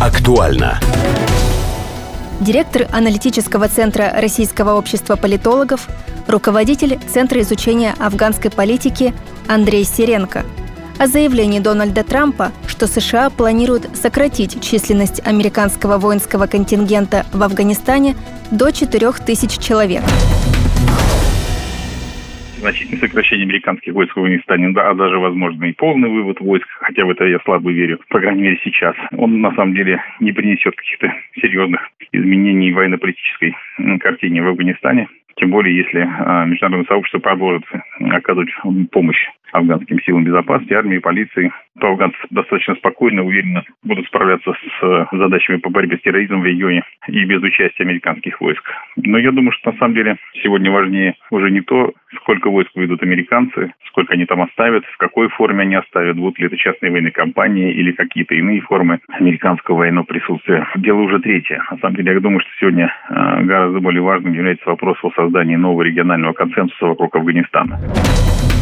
Актуально. Директор аналитического центра Российского общества политологов, руководитель Центра изучения афганской политики Андрей Сиренко. О заявлении Дональда Трампа, что США планируют сократить численность американского воинского контингента в Афганистане до 4000 человек. Значительное сокращение американских войск в Афганистане, а даже, возможно, и полный вывод войск, хотя в это я слабо верю, по крайней мере сейчас, он на самом деле не принесет каких-то серьезных изменений в военно-политической картине в Афганистане. Тем более, если международное сообщество продолжит оказывать помощь афганским силам безопасности, армии, полиции, то афганцы достаточно спокойно, уверенно будут справляться с задачами по борьбе с терроризмом в регионе и без участия американских войск. Но я думаю, что на самом деле сегодня важнее уже не то, сколько войск выведут американцы, сколько они там оставят, в какой форме они оставят, будут ли это частные военные компании или какие-то иные формы американского военного присутствия. Дело уже третье. На самом деле, я думаю, что сегодня гораздо более важным является вопрос о создании нового регионального консенсуса вокруг Афганистана.